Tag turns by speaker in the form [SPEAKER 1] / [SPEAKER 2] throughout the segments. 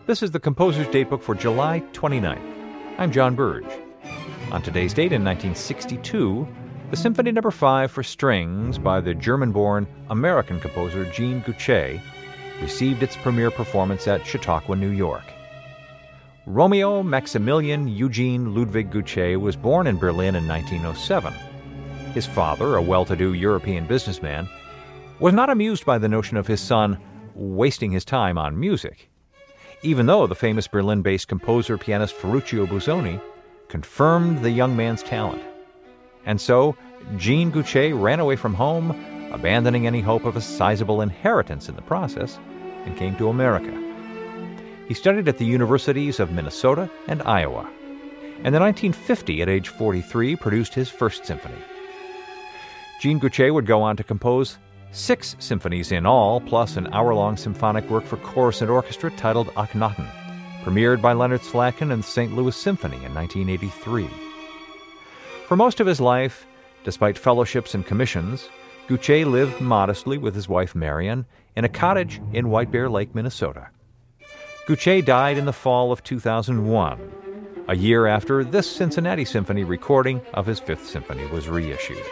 [SPEAKER 1] This is the Composer's Datebook for July 29th. I'm John Burge. On today's date in 1962, the Symphony No. 5 for strings by the German-born American composer Jean Guchet received its premiere performance at Chautauqua, New York. Romeo Maximilian Eugene Ludwig Guchet was born in Berlin in 1907. His father, a well-to-do European businessman, was not amused by the notion of his son wasting his time on music, even though the famous Berlin-based composer-pianist Ferruccio Busoni confirmed the young man's talent. And so, Jean Guchet ran away from home, abandoning any hope of a sizable inheritance in the process, and came to America. He studied at the universities of Minnesota and Iowa, and in 1950, at age 43, produced his first symphony. Jean Guchet would go on to compose 6 symphonies in all, plus an hour-long symphonic work for chorus and orchestra titled Akhenaten, premiered by Leonard Slatkin and the St. Louis Symphony in 1983. For most of his life, despite fellowships and commissions, Guchet lived modestly with his wife Marion in a cottage in White Bear Lake, Minnesota. Guchet died in the fall of 2001, a year after this Cincinnati Symphony recording of his 5th Symphony was reissued.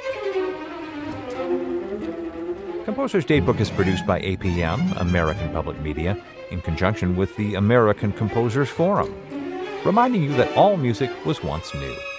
[SPEAKER 1] Composer's Datebook is produced by APM, American Public Media, in conjunction with the American Composers Forum, reminding you that all music was once new.